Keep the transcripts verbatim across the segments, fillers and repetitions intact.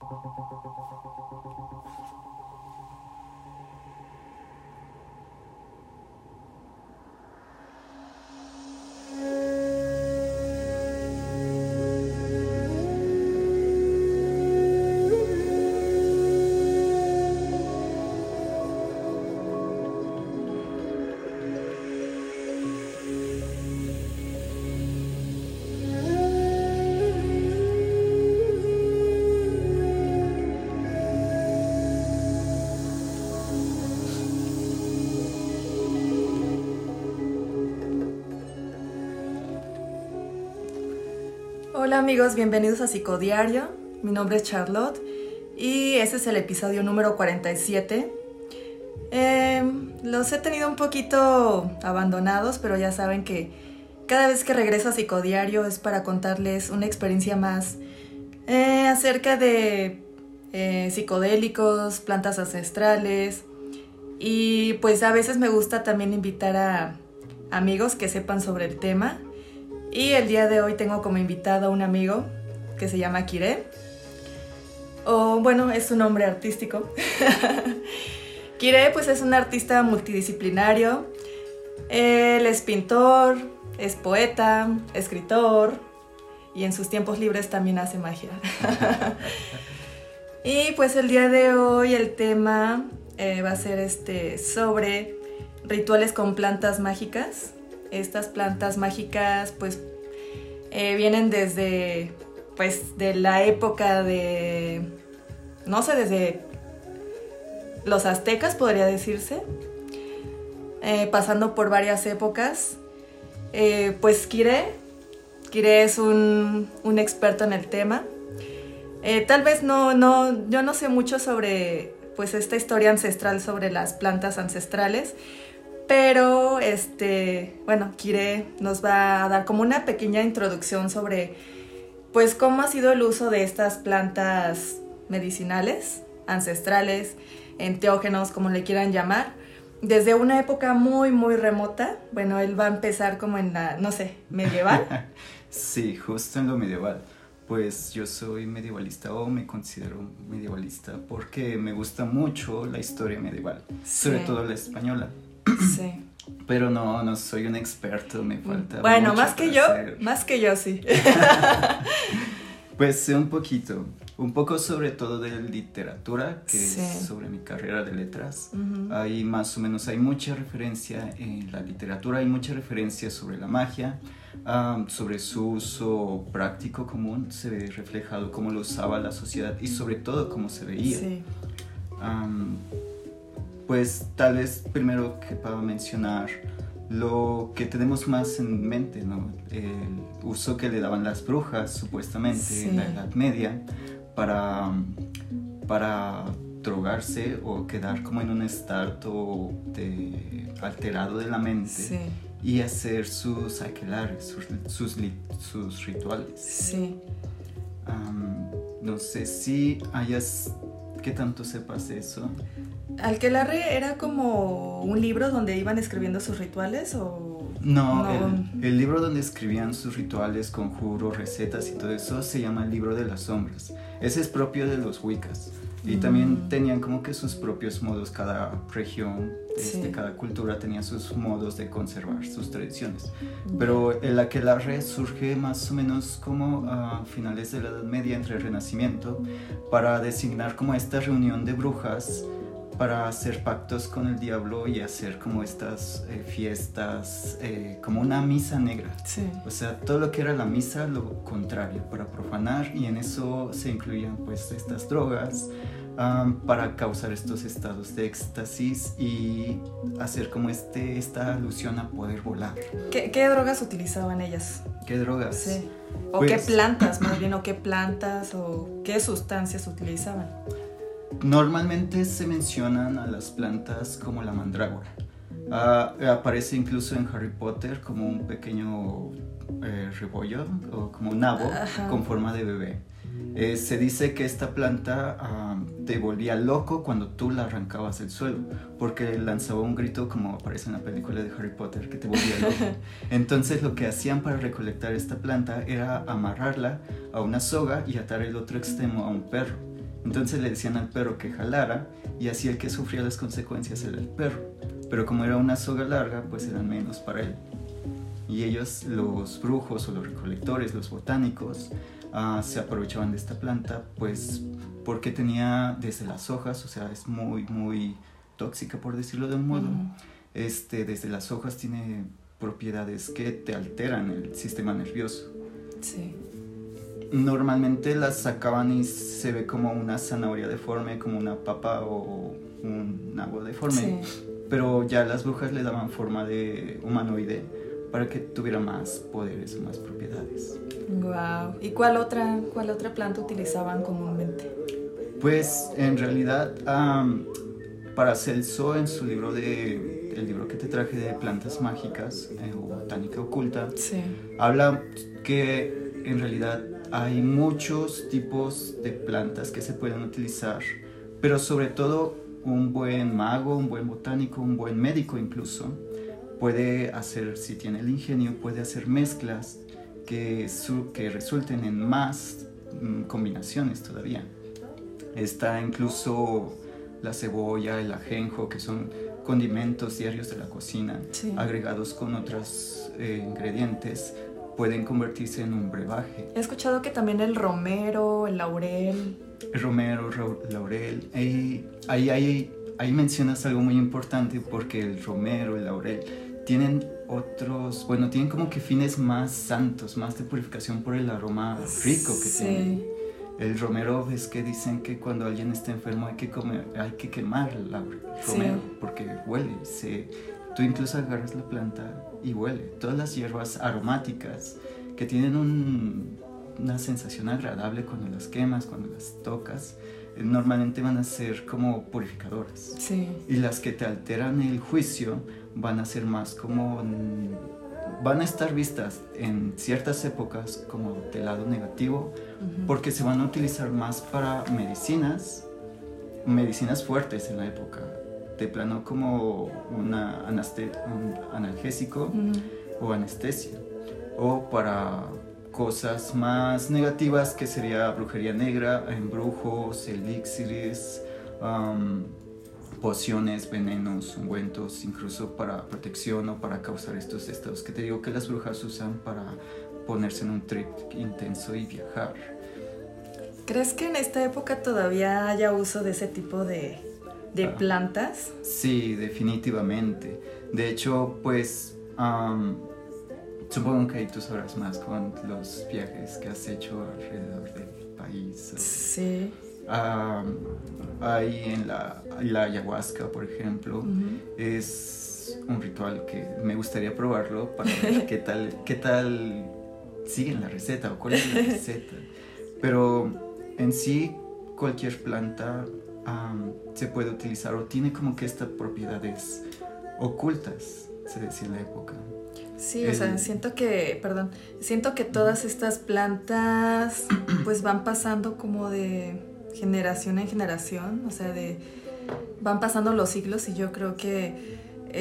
Hola amigos, bienvenidos a Psicodiario. Mi nombre es Charlotte y este es el episodio número cuarenta y siete. Eh, los he tenido un poquito abandonados, pero ya saben que cada vez que regreso a Psicodiario es para contarles una experiencia más eh, acerca de eh, psicodélicos, plantas ancestrales, y pues a veces me gusta también invitar a amigos que sepan sobre el tema. Y el día de hoy tengo como invitado a un amigo que se llama Kire, o bueno, es su nombre artístico. Kire pues es un artista multidisciplinario. Él es pintor, es poeta, escritor y en sus tiempos libres también hace magia. Y pues el día de hoy el tema eh, va a ser este sobre rituales con plantas mágicas. Estas plantas mágicas pues eh, vienen desde pues de la época de, no sé, desde los aztecas podría decirse, eh, pasando por varias épocas. Eh, pues Kire, Kire es un, un experto en el tema. Eh, tal vez no, no, yo no sé mucho sobre pues esta historia ancestral sobre las plantas ancestrales, pero este, bueno, Kire nos va a dar como una pequeña introducción sobre pues cómo ha sido el uso de estas plantas medicinales, ancestrales, enteógenos, como le quieran llamar, desde una época muy muy remota. Bueno, él va a empezar como en la, no sé, medieval. Sí, justo en lo medieval. Pues yo soy medievalista o me considero medievalista porque me gusta mucho la historia medieval, sí. Sobre todo la española. Sí. Pero no, no soy un experto, me falta bueno, mucho más que yo, hacer. más que yo sí. Pues sé un poquito, un poco sobre todo de literatura, que sí. es sobre mi carrera de letras. Uh-huh. Hay más o menos, hay mucha referencia en la literatura, hay mucha referencia sobre la magia, um, sobre su uso práctico común, se ve reflejado cómo lo usaba la sociedad y sobre todo cómo se veía. Sí. Um, Pues tal vez primero que para mencionar lo que tenemos más en mente, ¿no? El uso que le daban las brujas supuestamente sí. en la Edad Media para, para drogarse o quedar como en un estado de, alterado de la mente sí. y hacer sus aquelarres, sus, sus, sus rituales. Sí. Um, no sé si hayas... ¿Qué tanto sepas de eso? ¿Aquelarre era como un libro donde iban escribiendo sus rituales o...? No, no. El, el libro donde escribían sus rituales, conjuros, recetas y todo eso se llama el libro de las sombras. Ese es propio de los Wiccas. Y mm. también tenían como que sus propios modos, cada región, sí. este, cada cultura tenía sus modos de conservar sus tradiciones. Mm. Pero el aquelarre surge más o menos como a finales de la Edad Media, entre el Renacimiento, para designar como esta reunión de brujas para hacer pactos con el diablo y hacer como estas eh, fiestas, eh, como una misa negra. Sí. O sea, todo lo que era la misa, lo contrario, para profanar, y en eso se incluían pues estas drogas um, para causar estos estados de éxtasis y hacer como este, esta alusión a poder volar. ¿Qué, qué drogas utilizaban ellas? ¿Qué drogas? Sí. ¿O pues, qué plantas, más bien, o qué plantas o qué sustancias utilizaban? Normalmente se mencionan a las plantas como la mandrágora. Uh, aparece incluso en Harry Potter como un pequeño eh, rebollo o como un nabo Ajá. con forma de bebé. Eh, se dice que esta planta uh, te volvía loco cuando tú la arrancabas del suelo, porque lanzaba un grito como aparece en la película de Harry Potter, que te volvía loco. Entonces lo que hacían para recolectar esta planta era amarrarla a una soga y atar el otro extremo a un perro. Entonces le decían al perro que jalara y así el que sufría las consecuencias era el perro. Pero como era una soga larga, pues eran menos para él. Y ellos, los brujos o los recolectores, los botánicos, uh, se aprovechaban de esta planta, pues porque tenía desde las hojas, o sea, es muy, muy tóxica, por decirlo de un modo. Uh-huh. Este, desde las hojas tiene propiedades que te alteran el sistema nervioso. Sí. Normalmente las sacaban y se ve como una zanahoria deforme, como una papa o un nabo deforme. Sí. Pero ya las brujas le daban forma de humanoide para que tuviera más poderes o más propiedades. Wow. ¿Y cuál otra, cuál otra planta utilizaban comúnmente? Pues en realidad um, Paracelso en su libro de el libro que te traje de plantas mágicas eh, o botánica oculta, sí. habla que en realidad hay muchos tipos de plantas que se pueden utilizar, pero sobre todo un buen mago, un buen botánico, un buen médico incluso puede hacer, si tiene el ingenio, puede hacer mezclas que, su, que resulten en más mm, combinaciones todavía. Está incluso la cebolla, el ajenjo, que son condimentos diarios de la cocina, sí. agregados con otros eh, ingredientes, pueden convertirse en un brebaje. He escuchado que también el romero, el laurel... El romero, laurel, ahí, ahí, ahí, ahí mencionas algo muy importante porque el romero, el laurel, tienen otros, bueno, tienen como que fines más santos, más de purificación por el aroma rico que sí. tienen. El romero es que dicen que cuando alguien está enfermo hay que comer, hay que quemar el romero sí. porque huele. Se, tú incluso agarras la planta y huele. Todas las hierbas aromáticas que tienen un, una sensación agradable cuando las quemas, cuando las tocas, eh, normalmente van a ser como purificadoras. Sí. Y las que te alteran el juicio van a ser más como... van a estar vistas en ciertas épocas como del lado negativo, uh-huh. porque se van a utilizar más para medicinas, medicinas fuertes en la época, de plano como una anaste- un analgésico uh-huh. o anestesia, o para cosas más negativas que sería brujería negra, embrujos, elixires, um, pociones, venenos, ungüentos, incluso para protección o para causar estos estados que te digo que las brujas usan para ponerse en un trip intenso y viajar. ¿Crees que en esta época todavía haya uso de ese tipo de, de ah, plantas? Sí, definitivamente. De hecho, pues um, supongo que ahí tú sabrás más con los viajes que has hecho alrededor del país. Sí. Um, ahí en la, la ayahuasca, por ejemplo, uh-huh. es un ritual que me gustaría probarlo para ver qué tal, qué tal siguen la receta o cuál es la receta. Pero en sí, cualquier planta um, se puede utilizar o tiene como que estas propiedades ocultas, se decía en la época. Sí, el... o sea, siento que, perdón, siento que todas estas plantas pues van pasando como de generación en generación, o sea, de van pasando los siglos y yo creo que,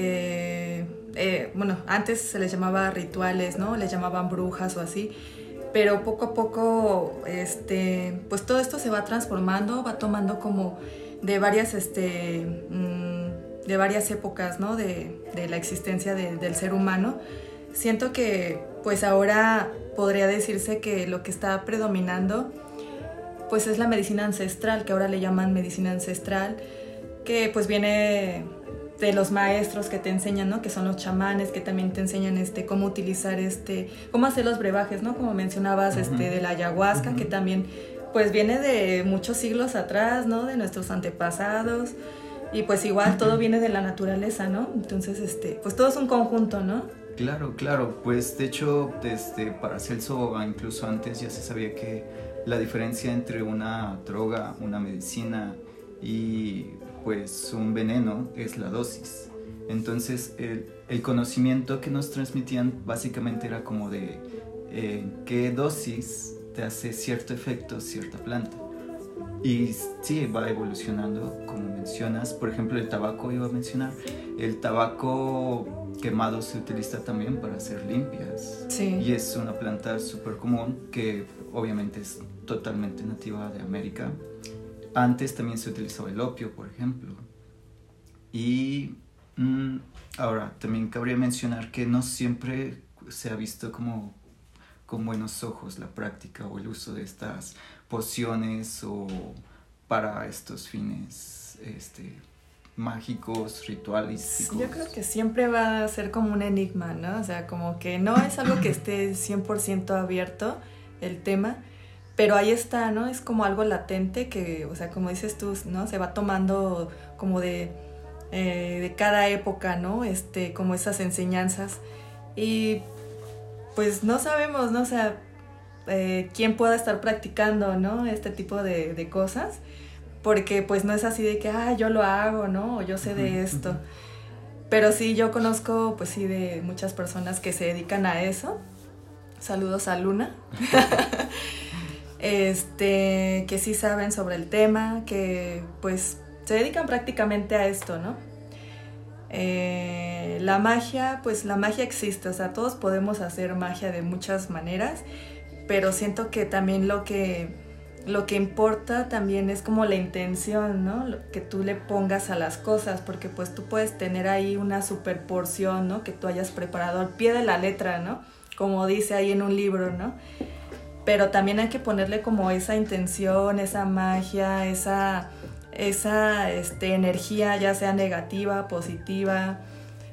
eh, eh, bueno, antes se les llamaba rituales, ¿no? Les llamaban brujas o así, pero poco a poco, este, pues todo esto se va transformando, va tomando como de varias, este, mmm, de varias épocas, ¿no? De, de la existencia de, del ser humano. Siento que, pues ahora podría decirse que lo que está predominando pues es la medicina ancestral, que ahora le llaman medicina ancestral, que pues viene de los maestros que te enseñan, ¿no? Que son los chamanes, que también te enseñan este, cómo utilizar, este, cómo hacer los brebajes, ¿no? Como mencionabas, uh-huh. este, de la ayahuasca, uh-huh. que también pues viene de muchos siglos atrás, ¿no? De nuestros antepasados, y pues igual uh-huh. todo viene de la naturaleza, ¿no? Entonces, este, pues todo es un conjunto, ¿no? Claro, claro, pues de hecho desde Paracelso, incluso antes ya se sabía que la diferencia entre una droga, una medicina y pues un veneno es la dosis. Entonces el, el conocimiento que nos transmitían básicamente era como de eh, qué dosis te hace cierto efecto cierta planta. Y sí, va evolucionando, como mencionas. Por ejemplo, el tabaco iba a mencionar. El tabaco quemado se utiliza también para hacer limpias. Sí. Y es una planta súper común que obviamente es totalmente nativa de América. Antes también se utilizaba el opio, por ejemplo. Y mmm, ahora, también cabría mencionar que no siempre se ha visto como con buenos ojos la práctica o el uso de estas pociones o para estos fines este, mágicos, ritualísticos. Yo creo que siempre va a ser como un enigma, ¿no? O sea, como que no es algo que esté cien por ciento abierto el tema, pero ahí está, ¿no? Es como algo latente que, o sea, como dices tú, ¿no? Se va tomando como de, eh, de cada época, ¿no? Este, como esas enseñanzas. Y pues no sabemos, ¿no? O sea, eh, quién pueda estar practicando, ¿no? Este tipo de, de cosas. Porque pues no es así de que, ah, yo lo hago, ¿no? O yo sé de esto. Pero sí, yo conozco, pues sí, de muchas personas que se dedican a eso. Saludos a Luna. este, que sí saben sobre el tema, que pues se dedican prácticamente a esto, ¿no? Eh, la magia, pues la magia existe, o sea, todos podemos hacer magia de muchas maneras, pero siento que también lo que, lo que importa también es como la intención, ¿no? Lo que tú le pongas a las cosas, porque pues tú puedes tener ahí una super porción, ¿no? Que tú hayas preparado al pie de la letra, ¿no? Como dice ahí en un libro, ¿no? Pero también hay que ponerle como esa intención, esa magia, esa... esa este, energía, ya sea negativa, positiva,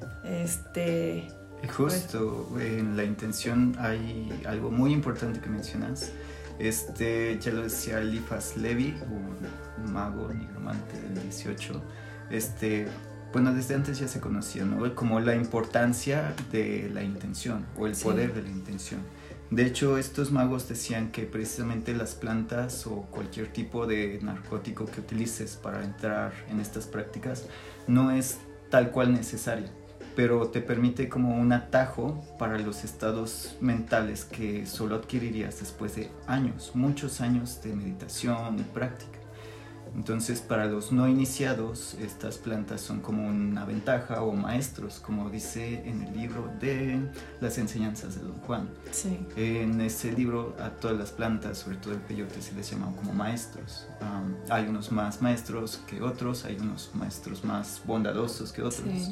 este... Y justo pues, en la intención hay algo muy importante que mencionas. Este, ya lo decía Eliphas Levi, un mago nigromante del dieciocho. Este, bueno, desde antes ya se conocía, ¿no? Como la importancia de la intención o el sí. poder de la intención. De hecho, estos magos decían que precisamente las plantas o cualquier tipo de narcótico que utilices para entrar en estas prácticas no es tal cual necesaria, pero te permite como un atajo para los estados mentales que solo adquirirías después de años, muchos años de meditación y práctica. Entonces, para los no iniciados, estas plantas son como una ventaja o maestros, como dice en el libro de las enseñanzas de Don Juan. Sí. En ese libro, a todas las plantas, sobre todo el peyote, se les llama como maestros. Um, hay unos más maestros que otros, hay unos maestros más bondadosos que otros. Sí.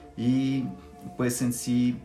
Y pues en sí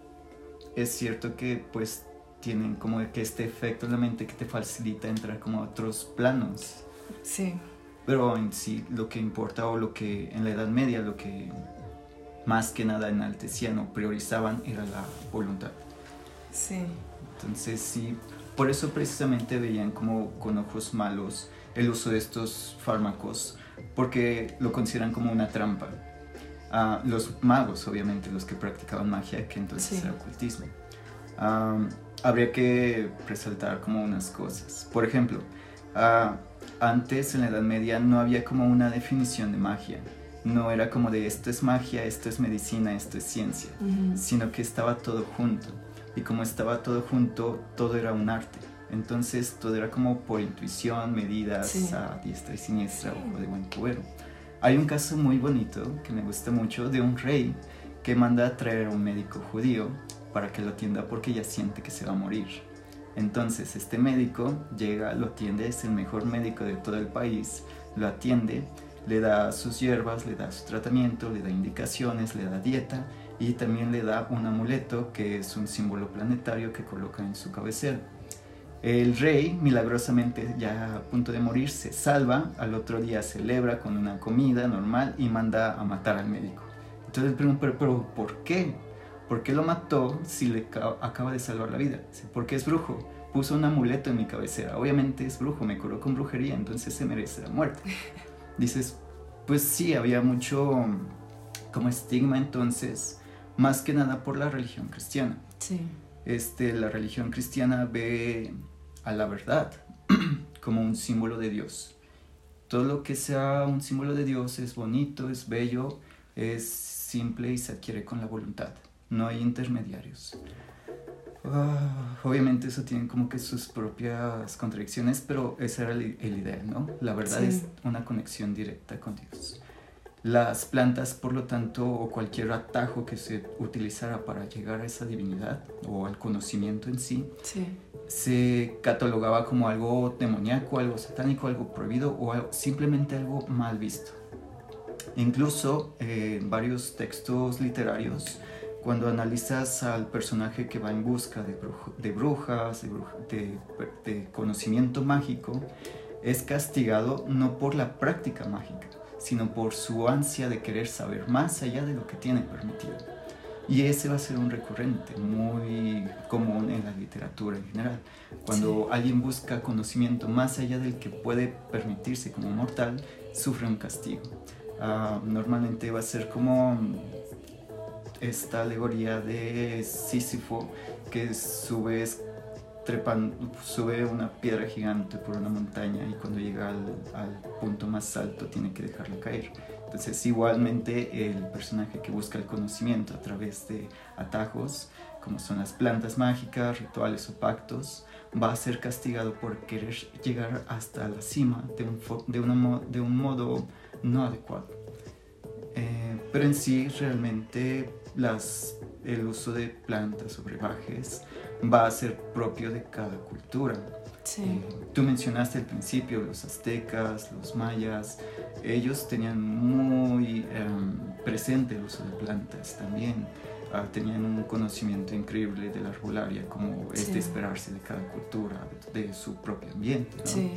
es cierto que pues tienen como que este efecto en la mente que te facilita entrar como a otros planos. Sí. Pero en sí lo que importa o lo que en la Edad Media lo que más que nada enaltecían o priorizaban era la voluntad. Sí. Entonces sí, por eso precisamente veían como con ojos malos el uso de estos fármacos, porque lo consideran como una trampa. Uh, los magos, obviamente, los que practicaban magia, que entonces sí. era ocultismo. Uh, habría que resaltar como unas cosas. Por ejemplo, uh, antes en la Edad Media no había como una definición de magia. No era como de esto es magia, esto es medicina, esto es ciencia, uh-huh. sino que estaba todo junto. Y como estaba todo junto, todo era un arte. Entonces todo era como por intuición, medidas sí. a diestra y siniestra sí. o de buen cubero. Hay un caso muy bonito que me gusta mucho de un rey que manda a traer a un médico judío para que lo atienda porque ya siente que se va a morir. Entonces este médico llega, lo atiende, es el mejor médico de todo el país, lo atiende, le da sus hierbas, le da su tratamiento, le da indicaciones, le da dieta y también le da un amuleto que es un símbolo planetario que coloca en su cabecera. El rey, milagrosamente ya a punto de morir, se salva, al otro día celebra con una comida normal y manda a matar al médico. Entonces le pregunto, ¿pero, pero por qué? ¿Por qué lo mató si le acaba de salvar la vida? Porque es brujo, puso un amuleto en mi cabecera, obviamente es brujo, me curó con brujería, entonces se merece la muerte. Dices, pues sí, había mucho como estigma entonces, más que nada por la religión cristiana. Sí. Este, la religión cristiana ve a la verdad como un símbolo de Dios. Todo lo que sea un símbolo de Dios es bonito, es bello, es simple y se adquiere con la voluntad. No hay intermediarios. Uh, obviamente eso tiene como que sus propias contradicciones, pero esa era el, el ideal, ¿no? La verdad sí. es una conexión directa con Dios. Las plantas, por lo tanto, o cualquier atajo que se utilizara para llegar a esa divinidad o al conocimiento en sí, sí. se catalogaba como algo demoníaco, algo satánico, algo prohibido o algo, simplemente algo mal visto. Incluso eh, en varios textos literarios, cuando analizas al personaje que va en busca de, bruj de brujas, de, bruja de, de conocimiento mágico, es castigado no por la práctica mágica, sino por su ansia de querer saber más allá de lo que tiene permitido. Y ese va a ser un recurrente muy común en la literatura en general. Cuando sí. alguien busca conocimiento más allá del que puede permitirse como mortal, sufre un castigo. Uh, normalmente va a ser como esta alegoría de Sísifo, que sube, trepan, sube una piedra gigante por una montaña y cuando llega al, al punto más alto tiene que dejarla caer. Entonces igualmente el personaje que busca el conocimiento a través de atajos, como son las plantas mágicas, rituales o pactos, va a ser castigado por querer llegar hasta la cima de un, de una, de un modo no adecuado. Eh, pero en sí realmente las, el uso de plantas o brebajes va a ser propio de cada cultura. Sí. Eh, tú mencionaste al principio los aztecas, los mayas, ellos tenían muy um, presente el uso de plantas también. Uh, tenían un conocimiento increíble de la arbolaria, como sí. es de esperarse de cada cultura, de, de su propio ambiente, ¿no? Sí.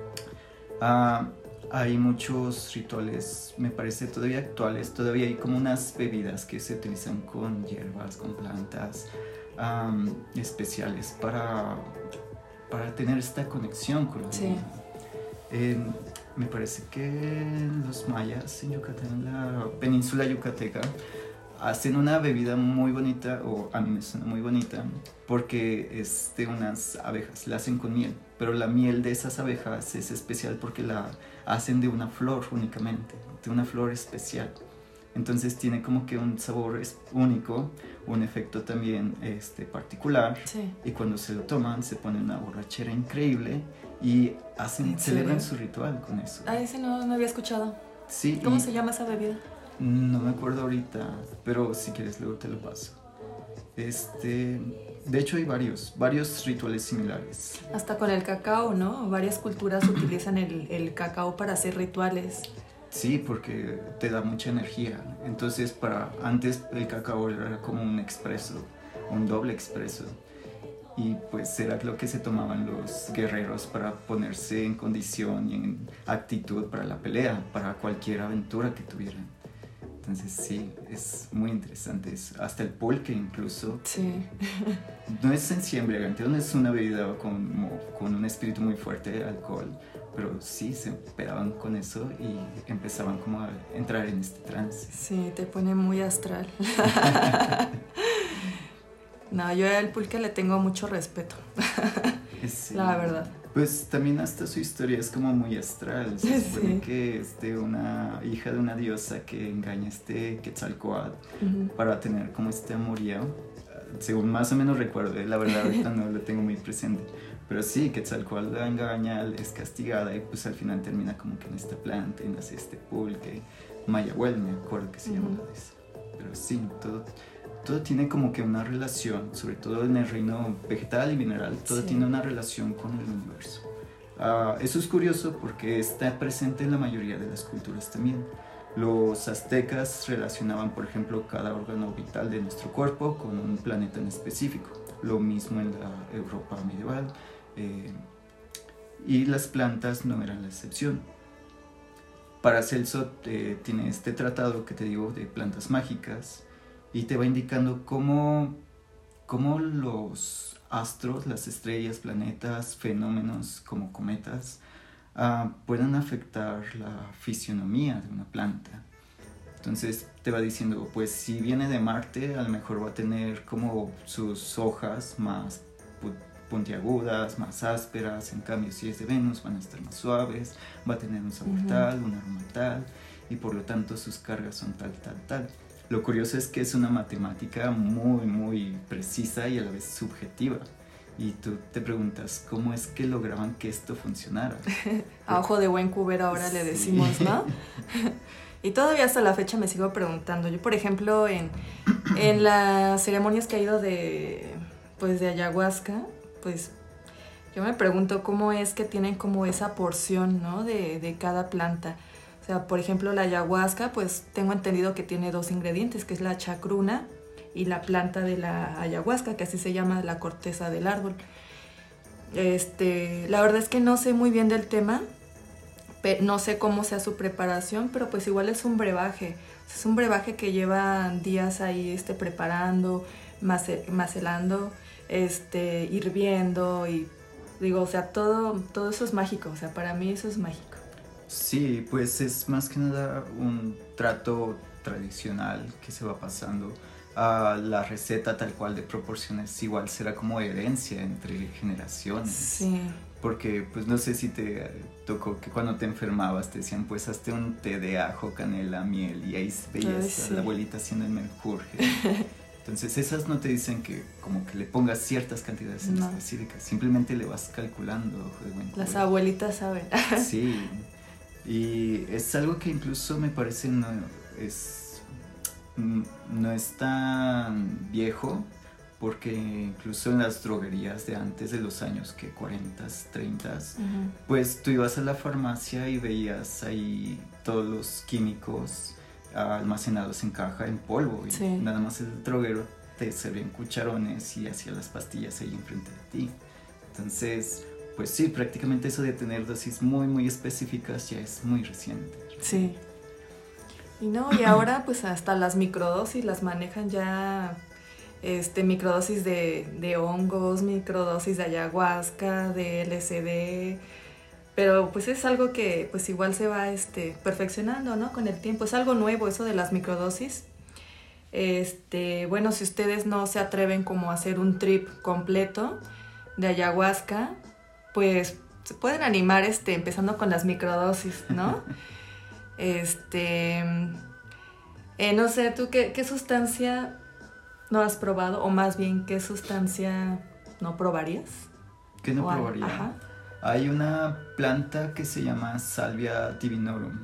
Uh, hay muchos rituales, me parece todavía actuales, todavía hay como unas bebidas que se utilizan con hierbas, con plantas um, especiales para, para tener esta conexión con la sí. vida. Eh, me parece que los mayas en Yucatán, en la península yucateca, hacen una bebida muy bonita, o a mí me suena muy bonita, porque es de unas abejas, la hacen con miel, pero la miel de esas abejas es especial porque la hacen de una flor únicamente, de una flor especial. Entonces tiene como que un sabor único, un efecto también este, particular, sí. y cuando se lo toman se pone una borrachera increíble y hacen, celebran su ritual con eso. Ah, ese no, no había escuchado. Sí, ¿Cómo y, se llama esa bebida? No me acuerdo ahorita, pero si quieres luego te lo paso. Este, de hecho hay varios, varios rituales similares. Hasta con el cacao, ¿no? Varias culturas utilizan el, el cacao para hacer rituales. Sí, porque te da mucha energía. Entonces, para antes el cacao era como un expreso, un doble expreso. Y pues era lo que se tomaban los guerreros para ponerse en condición y en actitud para la pelea, para cualquier aventura que tuvieran. Entonces sí, es muy interesante eso. Hasta el pulque incluso. Sí. No es en sí embriagante, no es una bebida con, con un espíritu muy fuerte de alcohol, pero sí se pegaban con eso y empezaban como a entrar en este trance. Sí, te pone muy astral. No, yo al pulque le tengo mucho respeto. Sí. La verdad. Pues también hasta su historia es como muy astral. Se supone sí. que es de una hija de una diosa que engaña a este Quetzalcóatl uh-huh. para tener como este amorío. Según más o menos recuerdo, la verdad ahorita no lo tengo muy presente. Pero sí, Quetzalcóatl la engaña, es castigada y pues al final termina como que en esta planta y nace este pulque. Mayahuel, me acuerdo que se uh-huh. llama eso. Pero sí, todo... Todo tiene como que una relación, sobre todo en el reino vegetal y mineral, todo sí. tiene una relación con el universo. Uh, eso es curioso porque está presente en la mayoría de las culturas también. Los aztecas relacionaban, por ejemplo, cada órgano vital de nuestro cuerpo con un planeta en específico. Lo mismo en la Europa medieval. Eh, y las plantas no eran la excepción. Paracelso eh, tiene este tratado que te digo de plantas mágicas, y te va indicando cómo, cómo los astros, las estrellas, planetas, fenómenos como cometas uh, pueden afectar la fisionomía de una planta. Entonces te va diciendo, pues si viene de Marte, a lo mejor va a tener como sus hojas más puntiagudas, más ásperas. En cambio, si es de Venus, van a estar más suaves, va a tener un sabor uh-huh. tal, un aroma tal, y por lo tanto sus cargas son tal, tal, tal. Lo curioso es que es una matemática muy, muy precisa y a la vez subjetiva. Y tú te preguntas, ¿cómo es que lograban que esto funcionara? A ojo de buen cubero ahora sí. le decimos, ¿no? Y todavía hasta la fecha me sigo preguntando. Yo, por ejemplo, en, en las ceremonias que he ido de, pues, de ayahuasca, pues yo me pregunto cómo es que tienen como esa porción, ¿no? De, de cada planta. O sea, por ejemplo, la ayahuasca, pues tengo entendido que tiene dos ingredientes, que es la chacruna y la planta de la ayahuasca, que así se llama la corteza del árbol. Este, la verdad es que no sé muy bien del tema, no sé cómo sea su preparación, pero pues igual es un brebaje. Es un brebaje que lleva días ahí este, preparando, mace, macelando, este, hirviendo y digo, o sea, todo, todo eso es mágico. O sea, para mí eso es mágico. Sí, pues es más que nada un trato tradicional que se va pasando. Uh, la receta tal cual de proporciones igual será como herencia entre generaciones. Sí. Porque pues no sé si te tocó que cuando te enfermabas te decían pues hazte un té de ajo, canela, miel y ahí veías Ay, sí. a la abuelita haciendo el menjurje. Entonces esas no te dicen que como que le pongas ciertas cantidades no. específicas, simplemente le vas calculando. De buen Las cuerpo. Abuelitas saben. Sí, y es algo que incluso me parece no es, no es tan viejo. Porque incluso en las droguerías de antes de los años que cuarenta, treinta, uh-huh. pues tú ibas a la farmacia y veías ahí todos los químicos almacenados en caja, en polvo. Y sí. nada más el droguero te servía en cucharones y hacía las pastillas ahí enfrente de ti. Entonces, pues sí, prácticamente eso de tener dosis muy, muy específicas ya es muy reciente. Sí. Y no, y ahora pues hasta las microdosis las manejan ya... Este, microdosis de, de hongos, microdosis de ayahuasca, de L S D, pero pues es algo que pues igual se va este, perfeccionando, ¿no? Con el tiempo, es algo nuevo eso de las microdosis. Este, bueno, si ustedes no se atreven como a hacer un trip completo de ayahuasca, pues se pueden animar este, empezando con las microdosis, ¿no? este, eh, no sé, ¿tú qué, qué sustancia... ¿No has probado? O más bien, ¿qué sustancia no probarías? ¿Qué no probaría? Ajá. Hay una planta que se llama Salvia divinorum.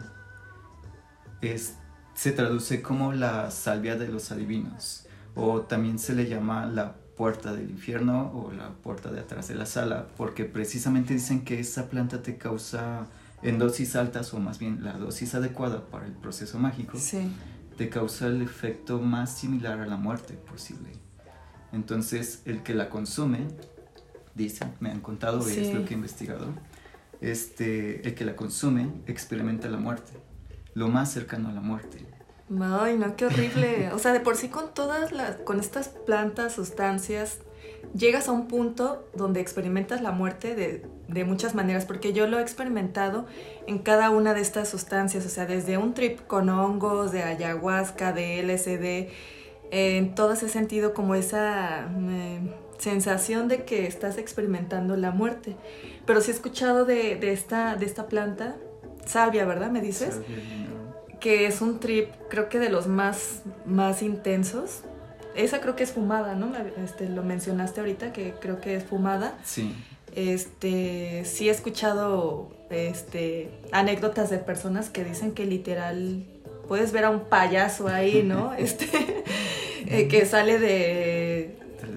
Es, se traduce como la salvia de los adivinos. O también se le llama la puerta del infierno o la puerta de atrás de la sala. Porque precisamente dicen que esa planta te causa, en dosis altas, o más bien la dosis adecuada para el proceso mágico. Sí. Te causa el efecto más similar a la muerte posible. Entonces, el que la consume, dicen, me han contado, sí. es lo que he investigado, este, el que la consume experimenta la muerte, lo más cercano a la muerte. Ay, no, qué horrible. O sea, de por sí con todas las, con estas plantas, sustancias, llegas a un punto donde experimentas la muerte de, de muchas maneras, porque yo lo he experimentado en cada una de estas sustancias, o sea, desde un trip con hongos, de ayahuasca, de L S D, eh, en todas he sentido como esa eh, sensación de que estás experimentando la muerte. Pero sí he escuchado de, de, esta, de esta planta, salvia, ¿verdad? ¿Me dices? Salvia, no. Que es un trip, creo que de los más, más intensos. Esa creo que es fumada, ¿no? Este, lo mencionaste ahorita, que creo que es fumada. Sí. Este, sí he escuchado este, anécdotas de personas que dicen que literal puedes ver a un payaso ahí, ¿no? Este, eh, que sale de,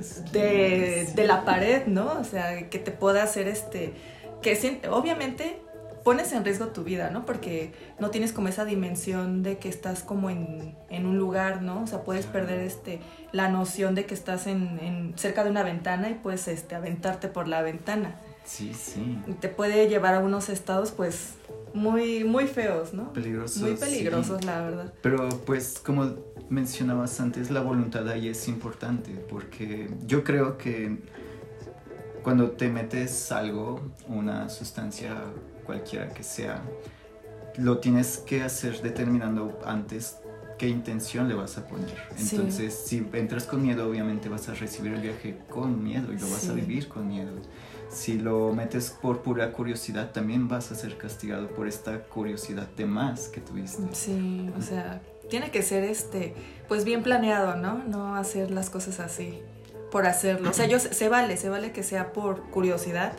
de, de la pared, ¿no? O sea, que te pueda hacer este... que obviamente... pones en riesgo tu vida, ¿no? Porque no tienes como esa dimensión de que estás como en, en un lugar, ¿no? O sea, puedes perder este, la noción de que estás en, en cerca de una ventana y puedes este, aventarte por la ventana. Sí, sí. Y te puede llevar a unos estados, pues, muy, muy feos, ¿no? Peligrosos. Muy peligrosos, sí. La verdad. Pero, pues, como mencionabas antes, la voluntad ahí es importante, porque yo creo que cuando te metes algo, una sustancia cualquiera que sea, lo tienes que hacer determinando antes qué intención le vas a poner. Entonces, sí. Si entras con miedo, obviamente vas a recibir el viaje con miedo y lo vas sí. a vivir con miedo. Si lo metes por pura curiosidad, también vas a ser castigado por esta curiosidad de más que tuviste. Sí, o sea, tiene que ser este, pues bien planeado, ¿no? No hacer las cosas así por hacerlo. O sea, yo, se vale, se vale que sea por curiosidad,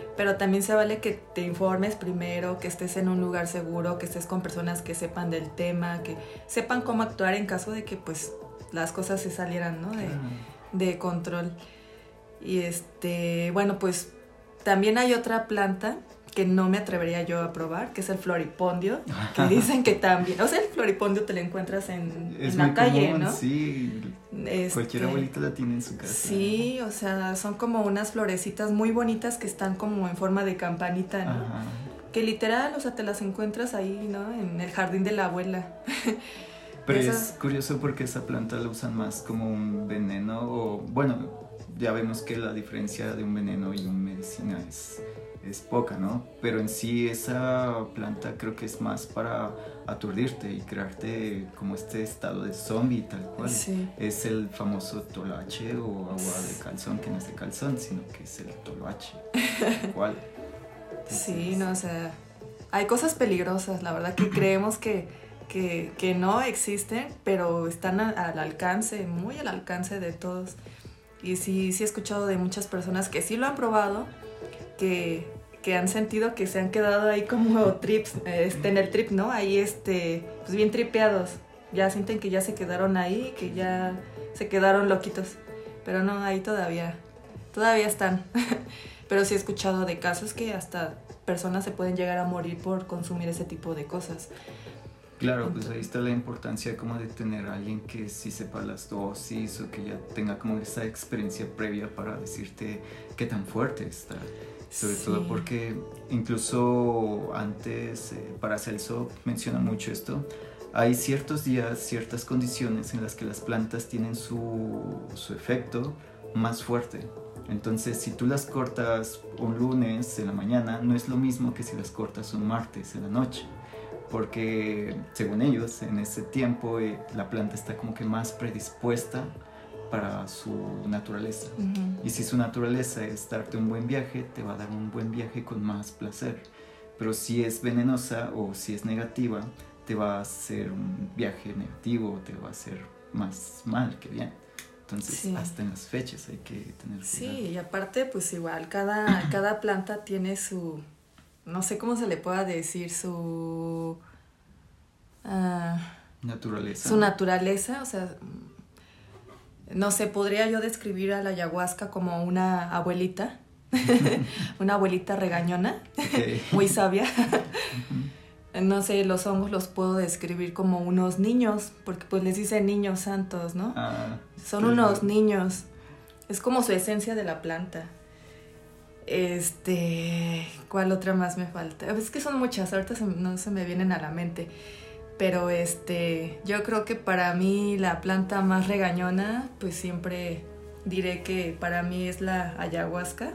pero también se vale que te informes primero, que estés en un lugar seguro, que estés con personas que sepan del tema, que sepan cómo actuar en caso de que pues las cosas se salieran, ¿no? de, de control. Y este, bueno, pues también hay otra planta que no me atrevería yo a probar, que es el floripondio, que dicen que también, o sea, el floripondio te lo encuentras en, en la calle, común, ¿no? Sí, este, cualquier abuelita la tiene en su casa. Sí, o sea, son como unas florecitas muy bonitas que están como en forma de campanita, ¿no? Ajá. Que literal, o sea, te las encuentras ahí, ¿no? En el jardín de la abuela. Pero Esas... es curioso porque esa planta la usan más como un veneno, o bueno, ya vemos que la diferencia de un veneno y una medicina es... es poca, ¿no? Pero en sí esa planta creo que es más para aturdirte y crearte como este estado de zombie tal cual. Sí. Es el famoso toloache o agua de calzón, que no es de calzón, sino que es el toloache. ¿Cuál? Sí, no, o sea, hay cosas peligrosas, la verdad que creemos que, que, que no existen, pero están al, al alcance, muy al alcance de todos. Y sí, sí he escuchado de muchas personas que sí lo han probado, Que, que han sentido que se han quedado ahí como trips, este, en el trip, ¿no? Ahí, este, pues bien tripeados. Ya sienten que ya se quedaron ahí, que ya se quedaron loquitos. Pero no, ahí todavía, todavía están. Pero sí he escuchado de casos que hasta personas se pueden llegar a morir por consumir ese tipo de cosas. Claro, pues ahí está la importancia como de tener a alguien que sí sepa las dosis o que ya tenga como esa experiencia previa para decirte qué tan fuerte está. Sobre sí. todo porque incluso antes eh, Paracelso menciona mucho esto. Hay ciertos días, ciertas condiciones en las que las plantas tienen su, su efecto más fuerte. Entonces, si tú las cortas un lunes en la mañana, no es lo mismo que si las cortas un martes en la noche. Porque, según ellos, en ese tiempo eh, la planta está como que más predispuesta para su naturaleza. Uh-huh. Y si su naturaleza es darte un buen viaje, te va a dar un buen viaje con más placer. Pero si es venenosa o si es negativa, te va a hacer un viaje negativo, te va a hacer más mal que bien. Entonces, sí. hasta en las fechas hay que tener cuidado. Sí, y aparte, pues igual, cada, cada planta tiene su, no sé cómo se le pueda decir, su... Uh, naturaleza. Su naturaleza, o sea... No sé, podría yo describir a la ayahuasca como una abuelita, una abuelita regañona, okay. muy sabia. Uh-huh. No sé, los hongos los puedo describir como unos niños, porque pues les dicen niños santos, ¿no? Ah, Son unos niños, es como su esencia de la planta. Este, ¿cuál otra más me falta? Es que son muchas, ahorita se, no se me vienen a la mente. Pero este, yo creo que para mí la planta más regañona, pues siempre diré que para mí es la ayahuasca.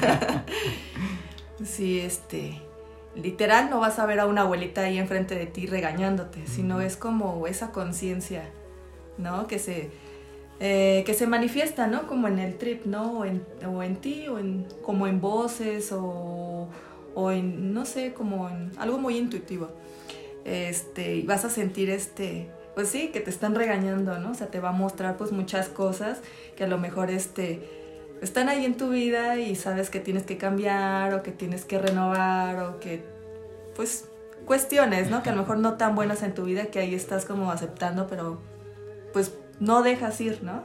Sí, este, literal no vas a ver a una abuelita ahí enfrente de ti regañándote, sino es como esa conciencia, ¿no? Que se, eh, que se manifiesta, ¿no? Como en el trip, ¿no? O en, o en ti, o en, como en voces, o, o en, no sé, como en algo muy intuitivo. Este, y vas a sentir este, pues sí, que te están regañando, ¿no? O sea, te va a mostrar pues muchas cosas que a lo mejor este, están ahí en tu vida y sabes que tienes que cambiar o que tienes que renovar o que, pues, cuestiones, ¿no? Que a lo mejor no tan buenas en tu vida que ahí estás como aceptando, pero pues no dejas ir, ¿no?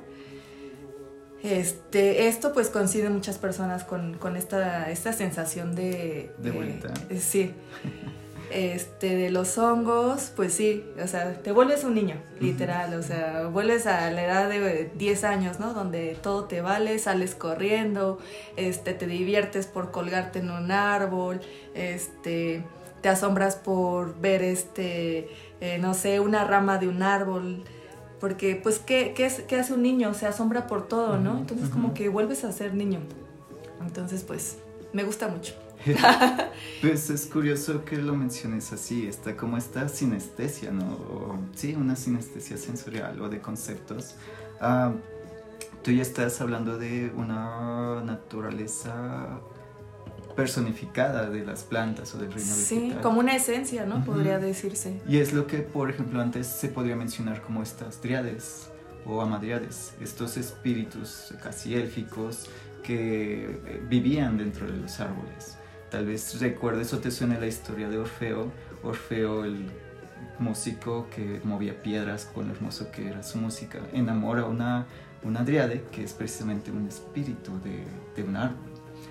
Este, esto pues coincide muchas personas con, con esta, esta sensación de... De vuelta. Eh, sí. Este, de los hongos, pues sí, o sea, te vuelves un niño, literal, o sea, vuelves a la edad de diez años, ¿no? Donde todo te vale, sales corriendo, este, te diviertes por colgarte en un árbol, este, te asombras por ver, este, eh, no sé, una rama de un árbol, porque, pues, ¿qué, qué, es, qué hace un niño? Se asombra por todo, ¿no? Entonces, uh-huh. como que vuelves a ser niño. Entonces, pues, me gusta mucho. Pues es curioso que lo menciones así, está como esta sinestesia, ¿no? O, sí, una sinestesia sensorial o de conceptos. Uh, tú ya estás hablando de una naturaleza personificada de las plantas o del reino sí, vegetal. Sí, como una esencia, ¿no? Uh-huh. Podría decirse. Y es lo que, por ejemplo, antes se podría mencionar como estas dríades o amadríades, estos espíritus casi élficos que vivían dentro de los árboles. tal vez recuerdes o te suene la historia de Orfeo. Orfeo, el músico que movía piedras con lo hermoso que era su música, enamora a una, una dríade, que es precisamente un espíritu de, de un árbol.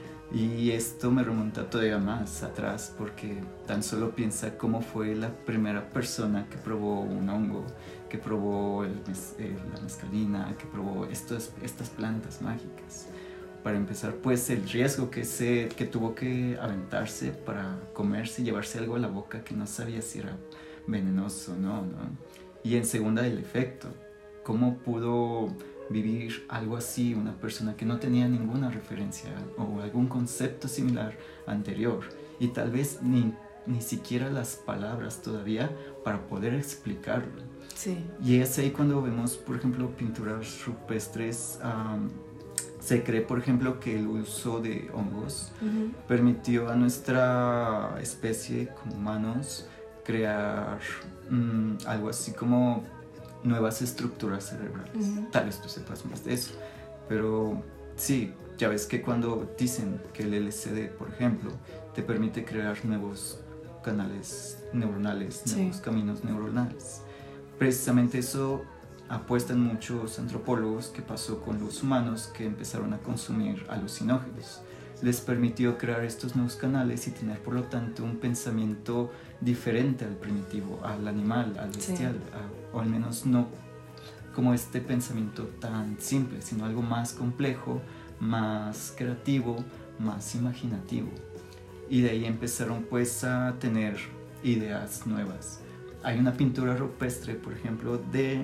Y esto me remonta todavía más atrás, porque tan solo piensa cómo fue la primera persona que probó un hongo, que probó el, el, la mescalina, que probó estos, estas plantas mágicas. Para empezar, pues el riesgo que, se, que tuvo que aventarse para comerse y llevarse algo a la boca que no sabía si era venenoso o no, ¿no? Y en segunda, el efecto. ¿Cómo pudo vivir algo así una persona que no tenía ninguna referencia o algún concepto similar anterior? Y tal vez ni, ni siquiera las palabras todavía para poder explicarlo. Sí. Y es ahí cuando vemos, por ejemplo, pinturas rupestres. Um, se cree, por ejemplo, que el uso de hongos uh-huh. permitió a nuestra especie como humanos crear um, algo así como nuevas estructuras cerebrales. Uh-huh. Tal vez tú sepas más de eso, pero sí, ya ves que cuando dicen que el L S D, por ejemplo, te permite crear nuevos canales neuronales, sí. nuevos caminos neuronales, precisamente eso apuestan muchos antropólogos que pasó con los humanos que empezaron a consumir alucinógenos. Les permitió crear estos nuevos canales y tener, por lo tanto, un pensamiento diferente al primitivo, al animal, al bestial, sí. a, o al menos no como este pensamiento tan simple, sino algo más complejo, más creativo, más imaginativo. Y de ahí empezaron pues a tener ideas nuevas. Hay una pintura rupestre, por ejemplo, de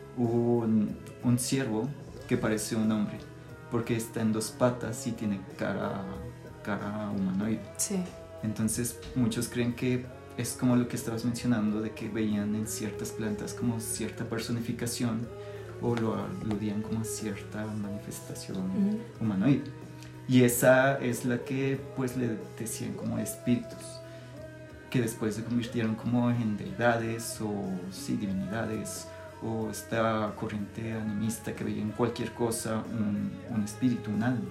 un, un ciervo que parece un hombre, porque está en dos patas y tiene cara, cara humanoide. Sí. Entonces muchos creen que es como lo que estabas mencionando, de que veían en ciertas plantas como cierta personificación o lo aludían como cierta manifestación uh-huh. humanoide. Y esa es la que pues le decían como espíritus, que después se convirtieron como en deidades o sí, divinidades, o esta corriente animista que veía en cualquier cosa un, un espíritu, un alma.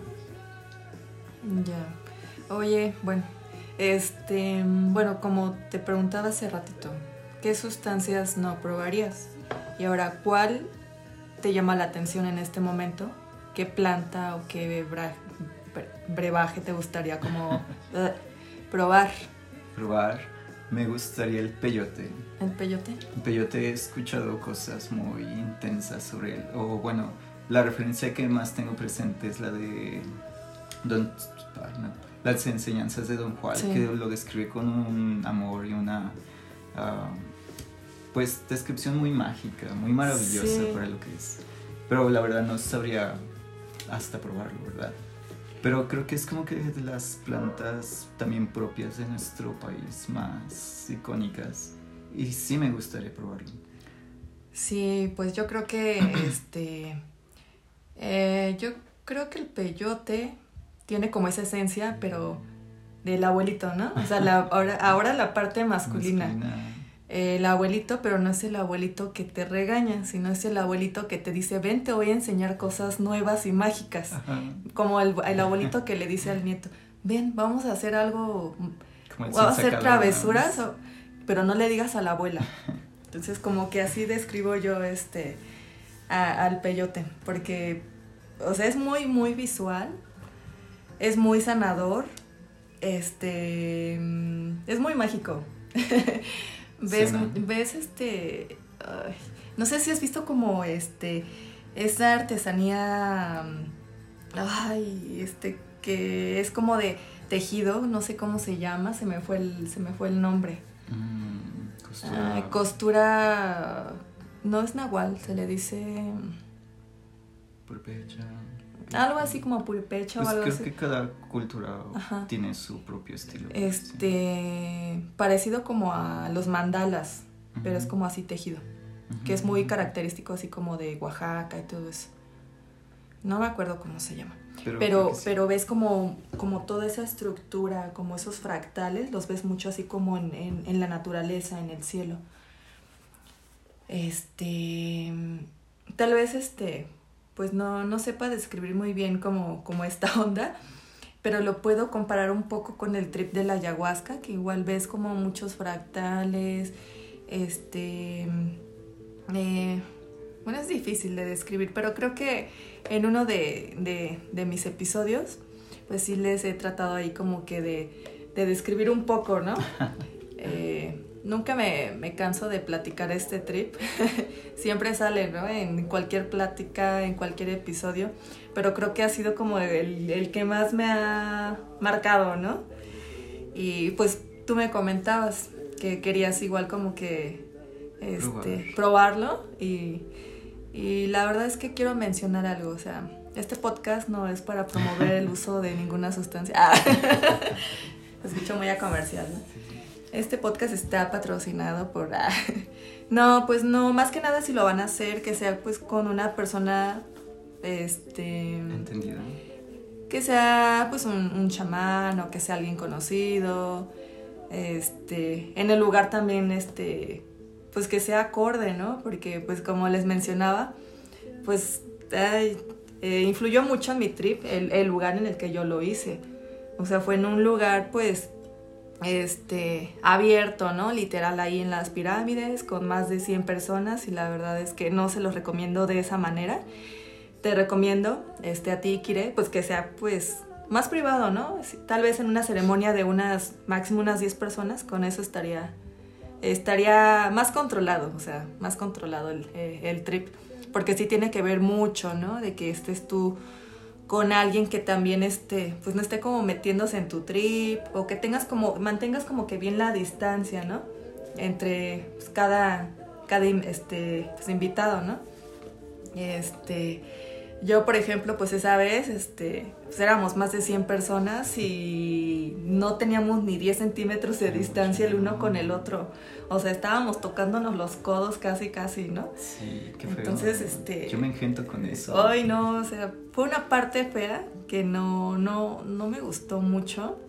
Ya. Oye, bueno, este, bueno, como te preguntaba hace ratito, ¿qué sustancias no probarías? Y ahora, ¿cuál te llama la atención en este momento? ¿Qué planta o qué bra- brebaje te gustaría como uh, probar? Probar. Me gustaría el peyote. ¿El peyote? El peyote, he escuchado cosas muy intensas sobre él. O bueno, la referencia que más tengo presente es la de Don, no, las enseñanzas de Don Juan, sí. que lo describe con un amor y una uh, pues descripción muy mágica, muy maravillosa sí. para lo que es. Pero la verdad no sabría hasta probarlo, ¿verdad? Pero creo que es como que de las plantas también propias de nuestro país más icónicas. Y sí me gustaría probarlo. Sí, pues yo creo que este eh, yo creo que el peyote tiene como esa esencia, pero del abuelito, ¿no? O sea, la, ahora, ahora la parte masculina. masculina. Eh, el abuelito, pero no es el abuelito que te regaña, sino es el abuelito que te dice, ven, te voy a enseñar cosas nuevas y mágicas. Ajá. Como el, el abuelito que le dice al nieto, ven, vamos a hacer algo, vamos a hacer travesuras, o, pero no le digas a la abuela. Entonces como que así describo yo este a, al peyote, porque o sea, es muy, muy visual, es muy sanador, este es muy mágico. Ves, sí, ¿no? ves este, ay, no sé si has visto como este, esa artesanía, ay, este, que es como de tejido, no sé cómo se llama, se me fue el, se me fue el nombre. Mm, costura. Ay, costura, no es nahual, se le dice. Purépecha. Algo así como purépecha pues o algo creo así. Creo que cada cultura Ajá. tiene su propio estilo. Este, sí. Parecido como a los mandalas, uh-huh. pero es como así tejido, uh-huh. que es muy característico así como de Oaxaca y todo eso. No me acuerdo cómo se llama. Pero, pero, sí. pero ves como, como toda esa estructura, como esos fractales, los ves mucho así como en, en, en la naturaleza, en el cielo. Este, tal vez este... pues no, no sepa describir muy bien como, como esta onda, pero lo puedo comparar un poco con el trip de la ayahuasca, que igual ves como muchos fractales, este... Eh, bueno, es difícil de describir, pero creo que en uno de, de, de mis episodios, pues sí les he tratado ahí como que de, de describir un poco, ¿no? Eh, nunca me, me canso de platicar este trip, siempre sale, ¿no? En cualquier plática, en cualquier episodio, pero creo que ha sido como el, el que más me ha marcado, ¿no? Y pues tú me comentabas que querías igual como que este, probarlo y, y la verdad es que quiero mencionar algo, o sea, este podcast no es para promover el uso de ninguna sustancia. Ah, escucho muy a comercial, ¿no? Este podcast está patrocinado por... Ah, no, pues no, más que nada si lo van a hacer, que sea pues con una persona, este... ¿Entendida? Que sea pues un, un chamán o que sea alguien conocido, este, en el lugar también, este... pues que sea acorde, ¿no? Porque pues como les mencionaba, pues ay, eh, influyó mucho en mi trip el, el lugar en el que yo lo hice. O sea, fue en un lugar pues este abierto, ¿no? Literal ahí en las pirámides con más de cien personas y la verdad es que no se los recomiendo de esa manera. Te recomiendo este a ti, Kire, pues que sea pues más privado, ¿no? Tal vez en una ceremonia de unas máximo unas diez personas, con eso estaría estaría más controlado, o sea, más controlado el, eh, el trip, porque sí tiene que ver mucho, ¿no? De que estés tú con alguien que también esté, pues no esté como metiéndose en tu trip, o que tengas como, mantengas como que bien la distancia, ¿no? Entre pues, cada, cada este, pues, invitado, ¿no? Este... Yo, por ejemplo, pues esa vez, este, pues éramos más de cien personas y no teníamos ni diez centímetros de distancia el uno con el otro. O sea, estábamos tocándonos los codos casi, casi, ¿no? Sí, qué feo. Entonces, este... Yo me engento con eso. Ay, no, o sea, fue una parte fea que no, no, no me gustó mucho.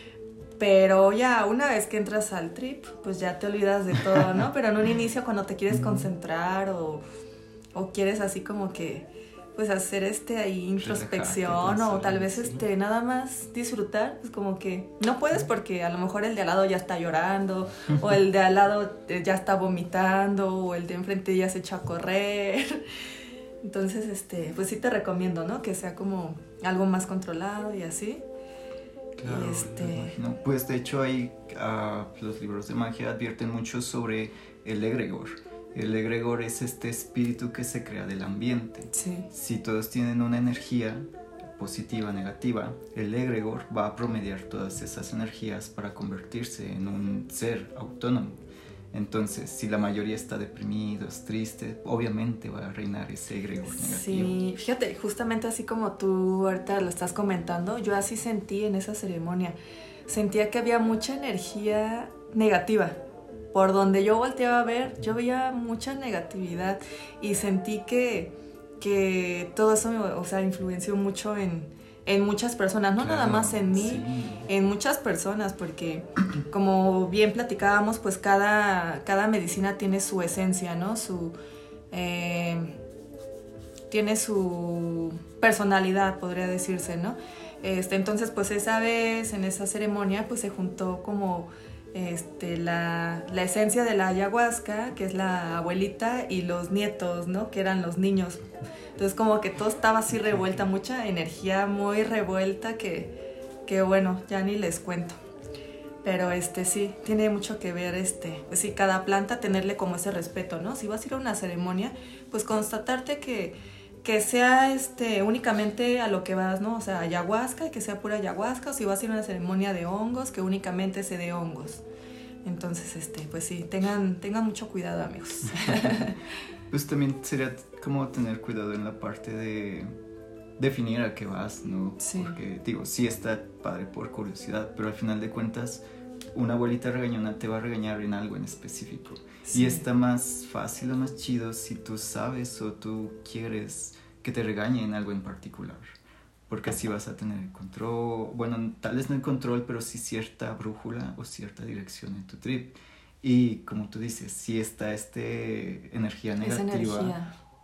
Pero ya, una vez que entras al trip, pues ya te olvidas de todo, ¿no? Pero en un inicio cuando te quieres concentrar o, o quieres así como que... pues hacer este ahí introspección o tal vez este nada más disfrutar, pues como que no puedes porque a lo mejor el de al lado ya está llorando o el de al lado ya está vomitando o el de enfrente ya se echó a correr. Entonces, este, pues sí te recomiendo, ¿no? Que sea como algo más controlado y así. Claro, y este... no, pues de hecho ahí uh, los libros de magia advierten mucho sobre el egregor. El egregor es este espíritu que se crea del ambiente. Sí. Si todos tienen una energía positiva, negativa, el egregor va a promediar todas esas energías para convertirse en un ser autónomo. Entonces, si la mayoría está deprimidos, tristes, obviamente va a reinar ese egregor negativo. Sí, fíjate, justamente así como tú ahorita lo estás comentando, yo así sentí en esa ceremonia. Sentía que había mucha energía negativa. Por donde yo volteaba a ver, yo veía mucha negatividad y sentí que, que todo eso, o sea, influenció mucho en, en muchas personas, no claro, nada más en mí, sí. En muchas personas, porque como bien platicábamos, pues cada, cada medicina tiene su esencia, ¿no? Su, eh, tiene su personalidad, podría decirse, ¿no? Este, entonces, pues esa vez, en esa ceremonia, pues se juntó como... Este, la, la esencia de la ayahuasca, que es la abuelita, y los nietos, ¿no? Que eran los niños. Entonces como que todo estaba así revuelta, mucha energía muy revuelta que, que bueno, ya ni les cuento. Pero este sí, tiene mucho que ver, este, pues sí, cada planta tenerle como ese respeto, ¿no? Si vas a ir a una ceremonia, pues constatarte que, que sea este, únicamente a lo que vas, ¿no? O sea, ayahuasca, que sea pura ayahuasca, o si vas a ir a una ceremonia de hongos, que únicamente se dé hongos. Entonces, este, pues sí, tengan, tengan mucho cuidado, amigos. Pues también sería como tener cuidado en la parte de definir a qué vas, ¿no? Sí. Porque, digo, sí está padre por curiosidad, pero al final de cuentas, una abuelita regañona te va a regañar en algo en específico. Sí. Y está más fácil o más chido si tú sabes o tú quieres que te regañe en algo en particular. Porque así vas a tener el control, bueno, tal vez no el control, pero sí cierta brújula o cierta dirección en tu trip. Y como tú dices, si está esta energía negativa, energía.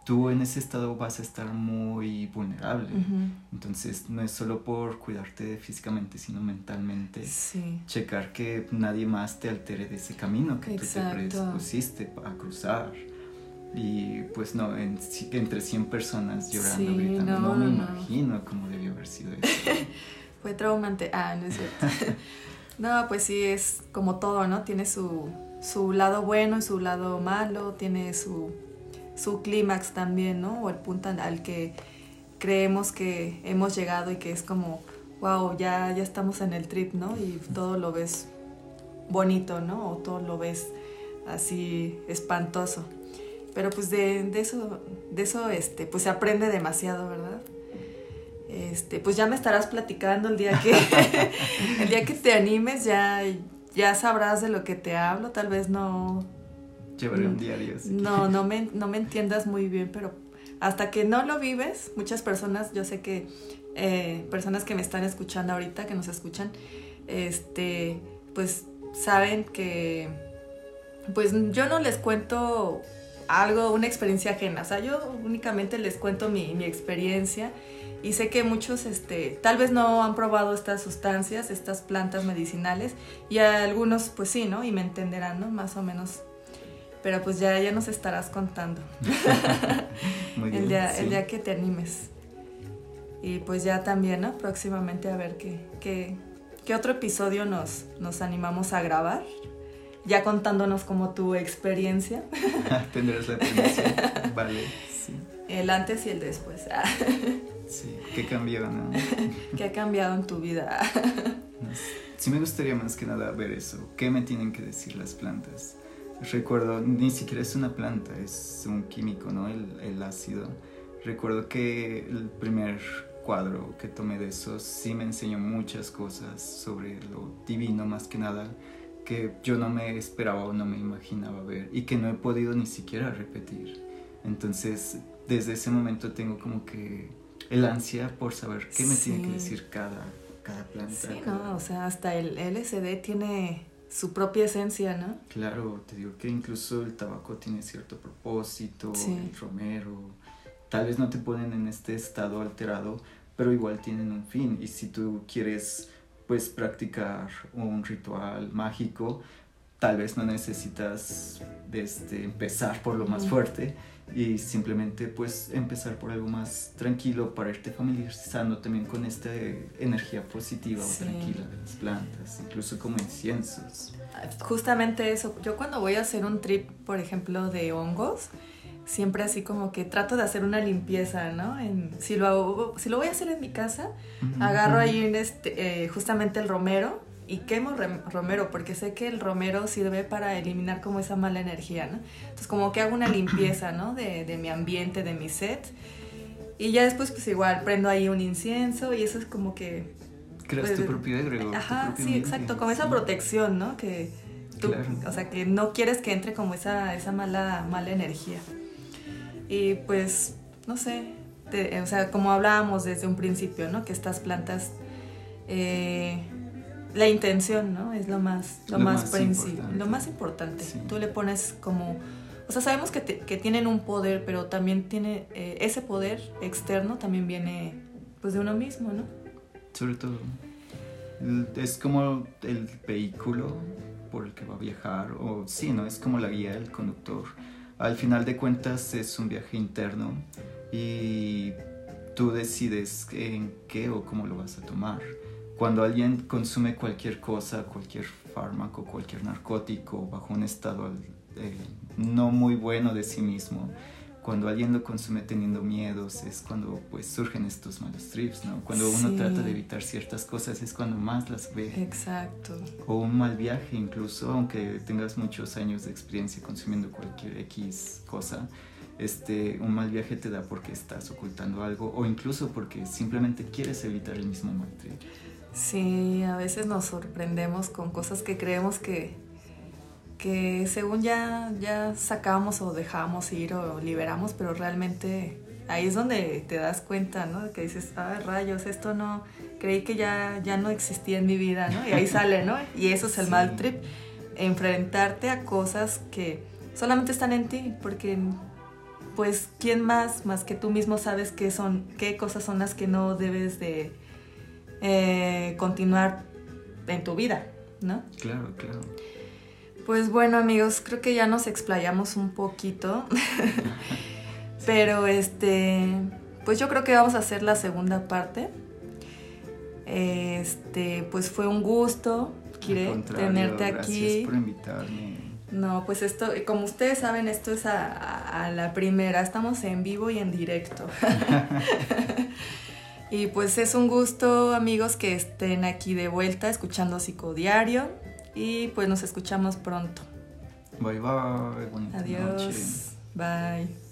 tú en ese estado vas a estar muy vulnerable. Uh-huh. Entonces no es solo por cuidarte físicamente, sino mentalmente. Sí. Checar que nadie más te altere de ese camino que Exacto. tú te predispusiste a cruzar. Y pues no, en, entre cien personas llorando, sí, gritando. No, no me no, imagino no. cómo debió haber sido eso. Fue traumante. Ah, no es cierto. No, pues sí, es como todo, ¿no? Tiene su, su lado bueno y su lado malo, tiene su, su clímax también, ¿no? O el punto al que creemos que hemos llegado y que es como, wow, ya, ya estamos en el trip, ¿no? Y todo lo ves bonito, ¿no? O todo lo ves así espantoso. Pero pues de, de eso, de eso este, pues se aprende demasiado, ¿verdad? Este, pues ya me estarás platicando el día que el día que te animes, ya, ya sabrás de lo que te hablo. Tal vez no llevaré un diario así. no, no me, no me entiendas muy bien, pero hasta que no lo vives, muchas personas, yo sé que eh, personas que me están escuchando ahorita, que nos escuchan, este, pues saben que pues yo no les cuento algo, una experiencia ajena, o sea, yo únicamente les cuento mi, mi experiencia. Y sé que muchos este, tal vez no han probado estas sustancias, estas plantas medicinales, y algunos pues sí, ¿no? Y me entenderán, ¿no? Más o menos. Pero pues ya, ya nos estarás contando. Muy bien, el, día, sí. el día que te animes. Y pues ya también, ¿no? Próximamente a ver qué, qué, qué otro episodio nos, nos animamos a grabar. Ya contándonos como tu experiencia. Tendrás la experiencia. Vale, sí. El antes y el después. Sí, ¿qué cambió, no? ¿Qué ha cambiado en tu vida? Sí me gustaría más que nada ver eso. ¿Qué me tienen que decir las plantas? Recuerdo, ni siquiera es una planta, es un químico, ¿no? El, el ácido. Recuerdo que el primer cuadro que tomé de eso sí me enseñó muchas cosas sobre lo divino más que nada, que yo no me esperaba o no me imaginaba ver y que no he podido ni siquiera repetir. Entonces, desde ese momento tengo como que el ansia por saber qué me sí. tiene que decir cada, cada planta. Sí, cada... no, o sea, hasta el L S D tiene su propia esencia, ¿no? Claro, te digo que incluso el tabaco tiene cierto propósito, sí. el romero, tal vez no te ponen en este estado alterado, pero igual tienen un fin. Y si tú quieres, pues, practicar un ritual mágico, tal vez no necesitas este, empezar por lo más fuerte, y simplemente pues empezar por algo más tranquilo para irte familiarizando también con esta energía positiva sí. o tranquila de las plantas, incluso como inciensos. Justamente eso, yo cuando voy a hacer un trip, por ejemplo, de hongos, siempre así como que trato de hacer una limpieza, ¿no? En, si, lo hago, si lo voy a hacer en mi casa, uh-huh. agarro ahí en este, eh, justamente el romero, y quemo romero porque sé que el romero sirve para eliminar como esa mala energía, ¿no? Entonces como que hago una limpieza, ¿no? De, de mi ambiente, de mi set, y ya después pues igual prendo ahí un incienso y eso es como que... Creas pues, tu propio egregor. Ajá, propio sí, ambiente. exacto, como esa sí. protección, ¿no? Que tú, claro. o sea, que no quieres que entre como esa, esa mala, mala energía. Y pues, no sé, te, o sea, como hablábamos desde un principio, ¿no? Que estas plantas... Eh, la intención, ¿no? Es lo más, lo, lo más, más principal, lo más importante. Sí. Tú le pones como, o sea, sabemos que, te, que tienen un poder, pero también tiene eh, ese poder externo también viene, pues, de uno mismo, ¿no? Sobre todo, es como el vehículo por el que va a viajar, o sí, ¿no? Es como la guía, el conductor. Al final de cuentas es un viaje interno y tú decides en qué o cómo lo vas a tomar. Cuando alguien consume cualquier cosa, cualquier fármaco, cualquier narcótico bajo un estado eh, no muy bueno de sí mismo, cuando alguien lo consume teniendo miedos, es cuando pues surgen estos malos trips, ¿no? Cuando uno sí. trata de evitar ciertas cosas es cuando más las ve. Exacto. O un mal viaje incluso, aunque tengas muchos años de experiencia consumiendo cualquier X cosa, este, un mal viaje te da porque estás ocultando algo o incluso porque simplemente quieres evitar el mismo mal trip. Sí, a veces nos sorprendemos con cosas que creemos que, que según ya, ya sacamos o dejamos ir o liberamos, pero realmente ahí es donde te das cuenta, ¿no? Que dices, ah, rayos, esto no, creí que ya, ya no existía en mi vida, ¿no? Y ahí sale, ¿no? Y eso es el sí. mal trip, enfrentarte a cosas que solamente están en ti, porque pues quién más, más que tú mismo sabes qué son, qué cosas son las que no debes de eh, continuar en tu vida, ¿no? Claro, claro. Pues bueno, amigos, creo que ya nos explayamos un poquito. Pero este, pues yo creo que vamos a hacer la segunda parte. Este, pues fue un gusto, Kire, tenerte aquí. Gracias por invitarme. No, pues esto, como ustedes saben, esto es a, a, a la primera. Estamos en vivo y en directo. Y pues es un gusto, amigos, que estén aquí de vuelta escuchando Psicodiario. Y pues nos escuchamos pronto. Bye bye. Bonita Adiós. noche. Bye.